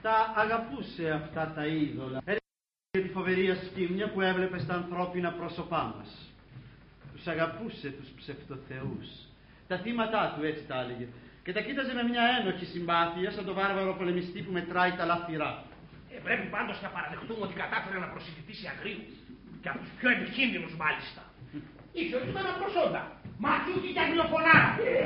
Τα αγαπούσε αυτά τα είδωλα. Για τη φοβερή ασκήμια που έβλεπε στα ανθρώπινα πρόσωπά μας. Τους αγαπούσε τους ψευτοθεούς. Τα θύματά του, έτσι τα έλεγε. Και τα κοίταζε με μια ένοχη συμπάθεια, σαν το βάρβαρο πολεμιστή που μετράει τα λάφυρά. Πρέπει πάντως να παραδεχτούμε ότι κατάφερε να προσιλητήσει αγρίους. Και από τους πιο επικίνδυνους μάλιστα. Είχε ορισμένα προσόντα. Ματιούκι και αγγλοφωνάρα.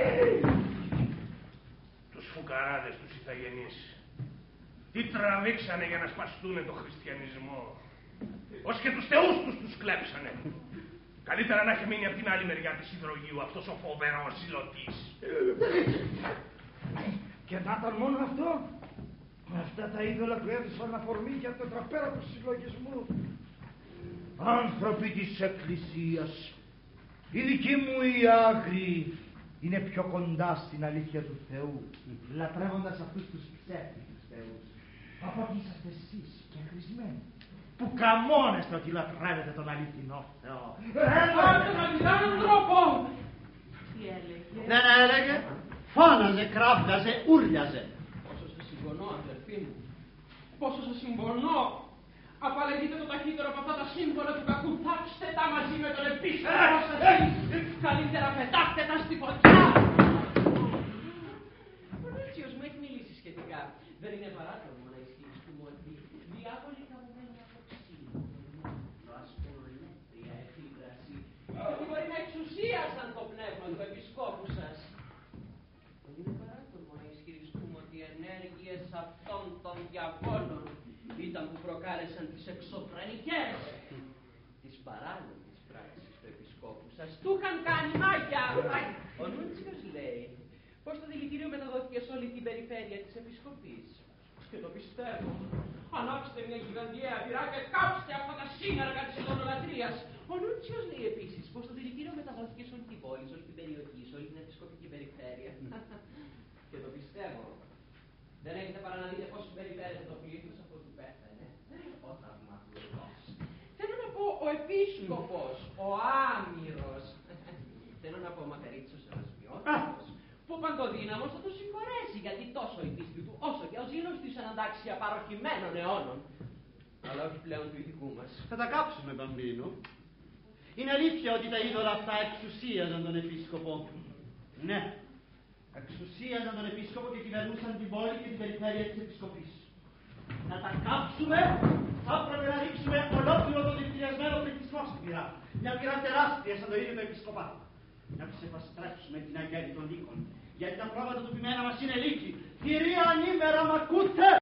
Τους φουκαράδες, τους ηθαγενείς. Τι τραβήξανε για να σπαστούνε το χριστιανισμό. Ως και τους θεούς τους κλέψανε. Καλύτερα να έχει μείνει από την άλλη μεριά της υδρογείου αυτός ο φοβερός ζηλωτής. Και να ήταν μόνο αυτό. Αυτά τα είδωλα του έδωσαν αφορμή για το τραπέζι του συλλογισμού. Άνθρωποι της Εκκλησίας, οι δικοί μου οι άγριοι είναι πιο κοντά στην αλήθεια του Θεού, λατρεύοντας αυτούς τους ψεύτικους θεούς, από ότι είσαστε εσείς και χρησμένοι, που καμώνεστε ότι λατρεύετε τον αληθινό Θεό. Πάτε να μιλάνε τρόπο! Τι έλεγε? Δεν έλεγε, φώναζε, κραύγαζε, ούρλιαζε. Πόσο σε συμπονώ, αδερφή μου. Πόσο σε συμπονώ. Απαλλαγείτε το ταχύτερο από αυτά τα σύμβολα του κακού. Θάψτε τα μαζί με τον επίσκοπο σας. Καλύτερα πετάχτε τα στη φωτιά. Ο Νίτσιος μου έχει μιλήσει σχετικά. Δεν είναι παράδειγμα να ισχυριστούμε ότι διάβολοι καμωμένοι από ξύλο, ασκολέτρια εφήβραση, ότι μπορεί να εξουσίασαν το πνεύμα του επισκόπου σας. Δεν είναι παράδειγμα να ισχυριστούμε ότι οι ενέργειες αυτών των διαβόλων ήταν που προκάλεσαν τις εξωφρενικές, τις παράνομες πράξεις του επισκόπου σας. Του είχαν κάνει μάγια. Ο Νούτσιος λέει πως το δηλητήριο μεταδόθηκε σε όλη την περιφέρεια της επισκοπής. Και το πιστεύω. Ανάψτε μια γιγαντιαία πυρά και κάψτε αυτά τα σύναργα της ειδωλολατρίας. Ο Νούτσιος λέει επίσης πως το δηλητήριο μεταδόθηκε σε όλη την πόλη, σε όλη την περιοχή, σε όλη την επισκοπική περιφέρεια. Και το πιστεύω. Δεν έχετε παρά να δείτε πώς συμπεριφέρεται το πλήθος από ό,τι πέθανε. Ο θαυματουργός. Θέλω να πω ο επίσκοπος, ο άμυρος. Θέλω να πω ο μακαρίτσος Ερασμιώτος, που παντοδύναμος θα το συγχωρέσει, γιατί τόσο η πίστη του όσο και ο ζήλος του ήσαν αντάξια παροχημένων αιώνων. Αλλά όχι πλέον του ηθικού μας. Θα τα κάψουμε, Μπαμπίνο. Είναι αλήθεια ότι τα είδωλα αυτά εξουσίαζαν τον επίσκοπο. Ναι, εξουσίαζαν τον επίσκοπο και κυβερνούσαν την πόλη και την περιφέρεια της επισκοπής. Να τα κάψουμε, θα έπρεπε να ρίξουμε ολόκληρο το δηλητηριασμένο πληθυσμό στην πυρά. Μια πυρά τεράστια σαν το ίδιο το επισκοπάτο. Να τους επαστρέψουμε την αγέλη των λύκων. Γιατί τα πρόβατα του ποιμένα μας είναι λύκοι. Κυρία ανήμερα, μ' ακούτε!